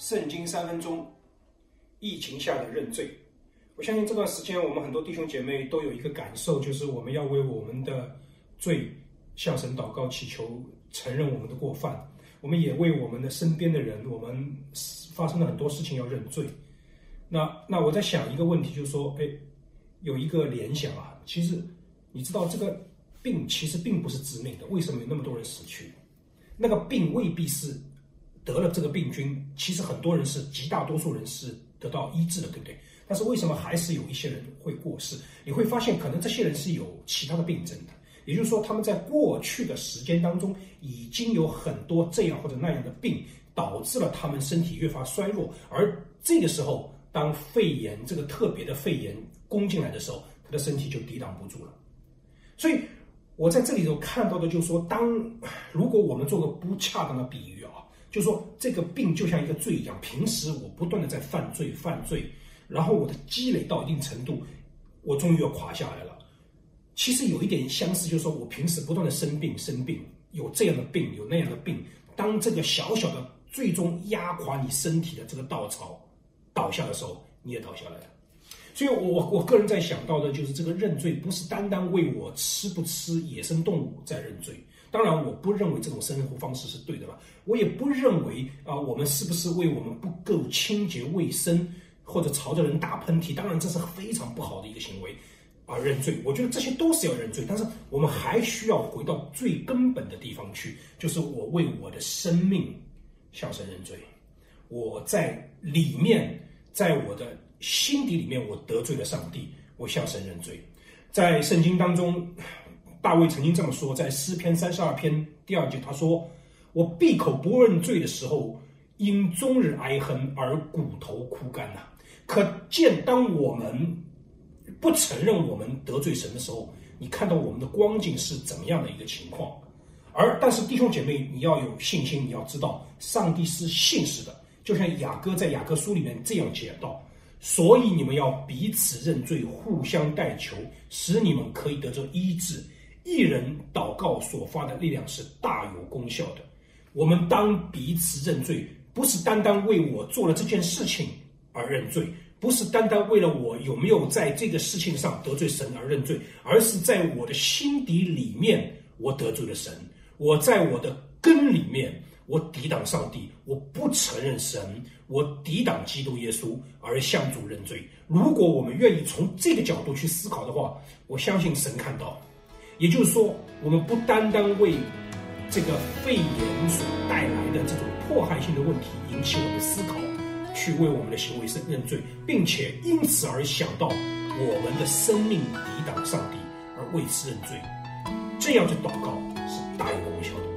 圣经3分钟，疫情下的认罪。我相信这段时间我们很多弟兄姐妹都有一个感受，就是我们要为我们的罪向神祷告祈求，承认我们的过犯。我们也为我们的身边的人，我们发生了很多事情要认罪。那我在想一个问题，就是说，有一个联想啊，其实你知道这个病其实并不是致命的，为什么有那么多人死去？那个病未必是得了这个病菌，其实很多人是极大多数人是得到医治的，对不对？但是为什么还是有一些人会过世？你会发现可能这些人是有其他的病症的，也就是说他们在过去的时间当中已经有很多这样或者那样的病，导致了他们身体越发衰弱，而这个时候当肺炎这个特别的肺炎攻进来的时候，他的身体就抵挡不住了。所以我在这里头看到的就是说，如果我们做个不恰当的比喻啊，就是说这个病就像一个罪一样，平时我不断的在犯罪，然后我的积累到一定程度，我终于要垮下来了。其实有一点相似，就是说我平时不断的生病，有这样的病，有那样的病，当这个小小的最终压垮你身体的这个稻草倒下的时候，你也倒下来了。所以我个人在想到的就是，这个认罪不是单单为我吃不吃野生动物在认罪。当然我不认为这种生活方式是对的了，我也不认为我们是不是为我们不够清洁卫生或者朝着人打喷嚏，当然这是非常不好的一个行为而认罪。我觉得这些都是要认罪，但是我们还需要回到最根本的地方去，就是我为我的生命向神认罪。我在里面，在我的心底里面，我得罪了上帝，我向神认罪。在圣经当中，大卫曾经这么说，在诗篇32篇第2节，他说：我闭口不认罪的时候，因终日哀恨而骨头枯干啊。可见当我们不承认我们得罪神的时候，你看到我们的光景是怎么样的一个情况。但是弟兄姐妹，你要有信心，你要知道上帝是信实的，就像雅各在雅各书里面这样讲到，所以你们要彼此认罪，互相代求，使你们可以得着医治。一人祷告所发的力量是大有功效的。我们当彼此认罪，不是单单为我做了这件事情而认罪，不是单单为了我有没有在这个事情上得罪神而认罪，而是在我的心底里面我得罪了神，我在我的根里面我抵挡上帝，我不承认神，我抵挡基督耶稣而向主认罪。如果我们愿意从这个角度去思考的话，我相信神看到。也就是说，我们不单单为这个肺炎所带来的这种迫害性的问题引起我们思考，去为我们的行为认罪，并且因此而想到我们的生命抵挡上帝而为此认罪，这样的祷告是大有功效的。